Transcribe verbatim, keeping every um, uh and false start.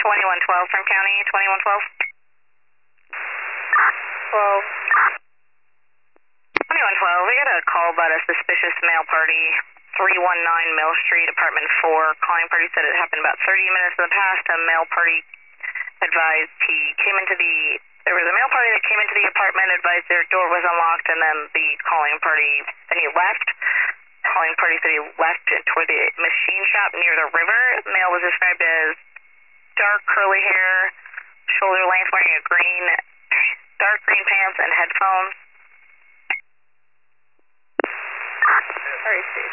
twenty-one twelve from county, twenty-one twelve. twelve. twenty-one twelve, we got a call about a suspicious mail party, three one nine Mill Street, apartment four. Calling party said it happened about thirty minutes in the past. A mail party advised he came into the, there was a mail party that came into the apartment, advised their door was unlocked, and then the calling party, then he left. Calling party said he left toward the machine shop near the river. Male was described as dark curly hair, shoulder length, wearing a green, dark green pants and headphones. Alright, Steve.